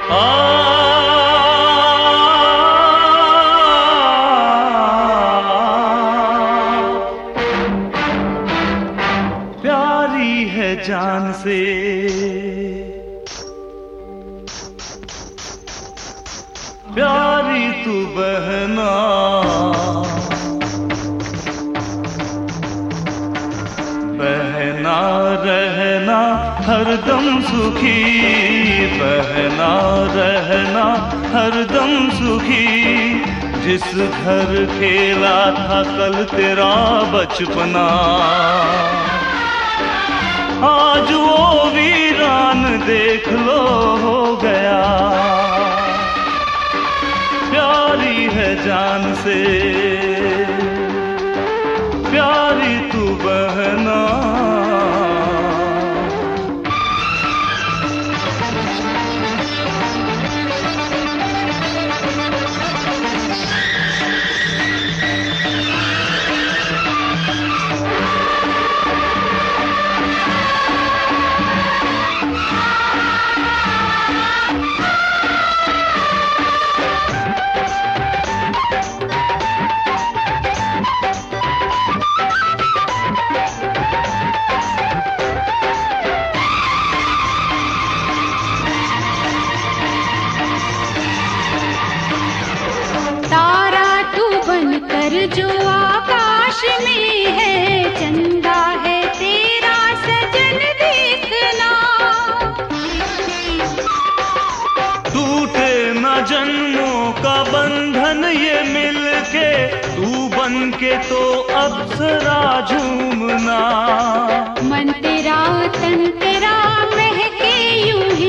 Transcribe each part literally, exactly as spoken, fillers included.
आ प्यारी है जान से, प्यारी तू बहना, बहना रहना हरदम सुखी, बहना रहना हरदम सुखी। जिस घर खेला था कल तेरा बचपना, आज वो वीरान देख लो हो गया। प्यारी है जान से, प्यारी तू बहना। जो आकाश में है चंदा है तेरा सजन देखना। टूटे न जन्मों का बंधन ये मिलके, तू बन के तो अप्सरा झूमना। मन तेरा तन तेरा महके यूं ही,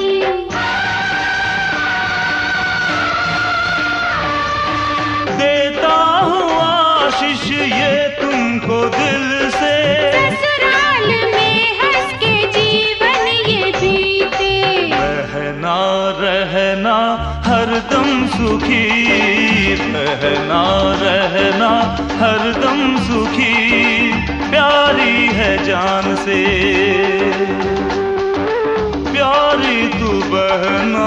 ये तुमको दिल से। ससुराल में हंस के जीवन ये बीते, रहना रहना हरदम सुखी, रहना रहना हरदम सुखी। प्यारी है जान से, प्यारी तू बहना।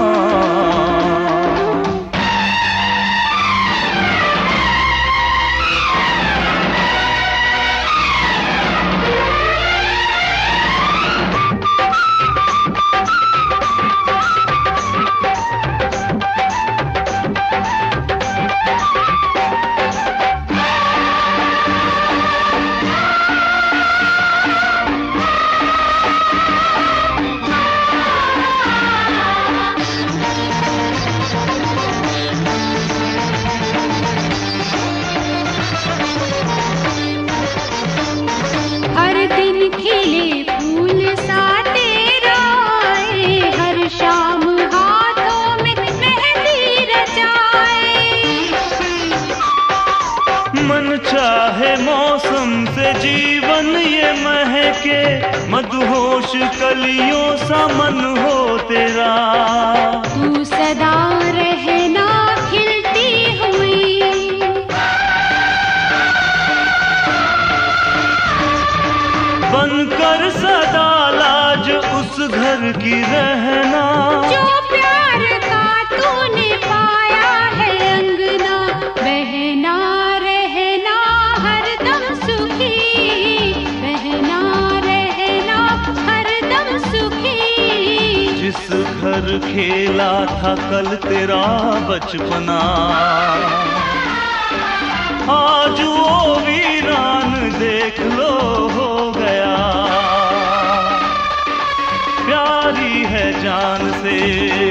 खिले फूल सा तेरा आए, हर शाम हाथों में मेहंदी रचाए। मन चाहे मौसम से जीवन ये महके, मदहोश कलियों सा मन हो तेरा। तू सदा रहना खिलती हुई, बनकर सदा लाज उस घर की रहना। जो प्यार का तूने पाया है अंगना, बहना रहना हरदम सुखी, बहना रहना हरदम सुखी। जिस घर खेला था कल तेरा बचपना, आज वो वीरान देख लो हो गया। प्यारी है जान से,